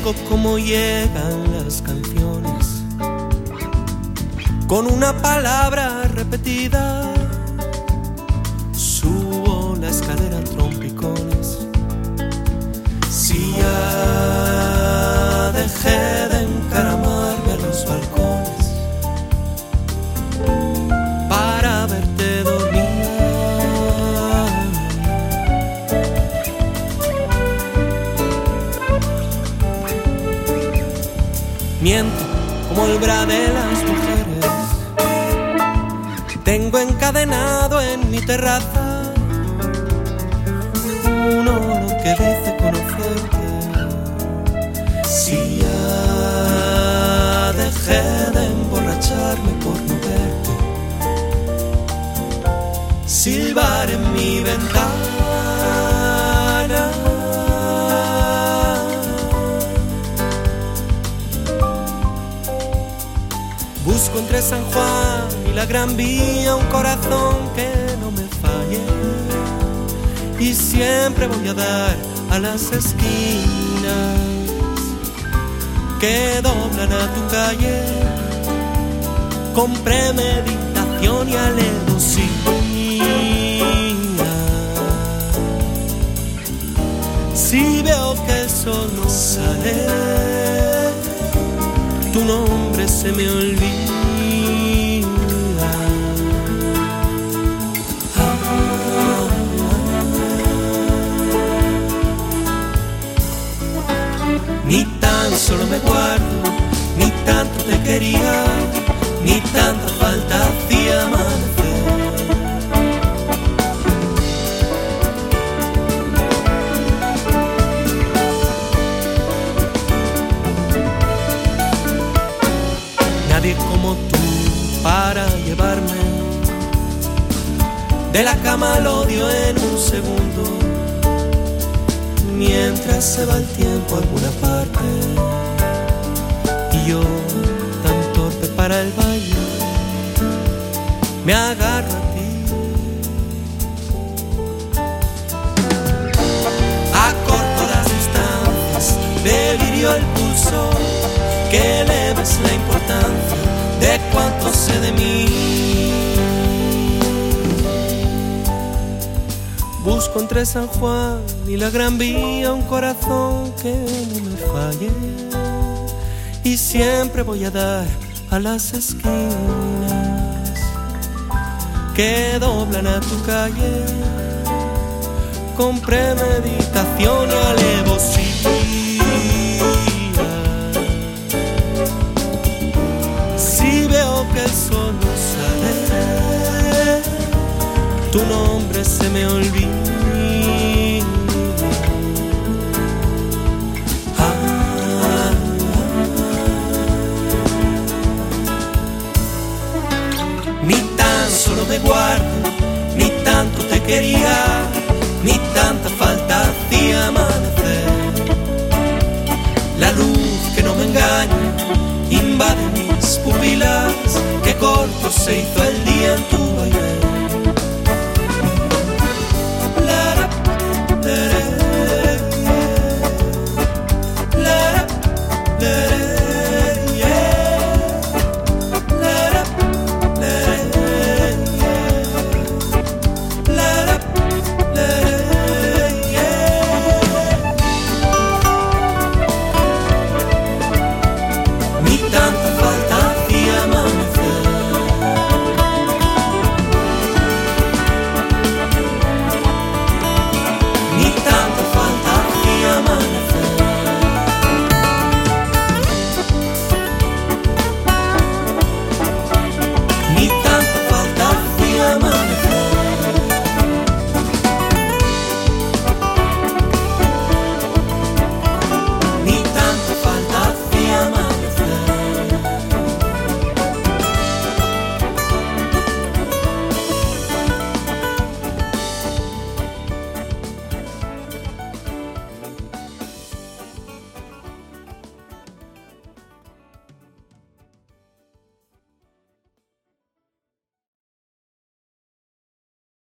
Llego como llegan las canciones, con una palabra repetida. Subo la escalera a trompicones. Si ya dejé de encaramarme a los balcones para verte dormir, miento como el bra de las mujeres. Tengo encadenado en mi terraza un olor que dice conocerte. Si ya dejé de emborracharme por no verte, silbar en mi ventana. Busco entre San Juan y la Gran Vía un corazón que no me falle, y siempre voy a dar a las esquinas que doblan a tu calle con premeditación y alevosía. Si veo que el sol no sale, tu nombre se me olvida. Ni tan solo me guardo, ni tanto te quería, ni tanta falta hacía amanecer. Nadie como tú para llevarme de la cama al odio en un segundo, mientras se va el tiempo a alguna parte y yo, tan torpe para el baile, me agarro a ti. Acorto las distancias, delirio el pulso, que eleves la importancia de cuánto sé de mí. Busco entre San Juan y la Gran Vía un corazón que no me falle, y siempre voy a dar a las esquinas que doblan a tu calle con premeditación y alevosía. Si veo que el sol no sale, tu nombre se me olvida. Ni tan solo me guardo, ni tanto te quería, ni tanta falta hacía amanecer. La luz que no me engaña invade mis pupilas, que corto se hizo el día en tu baile.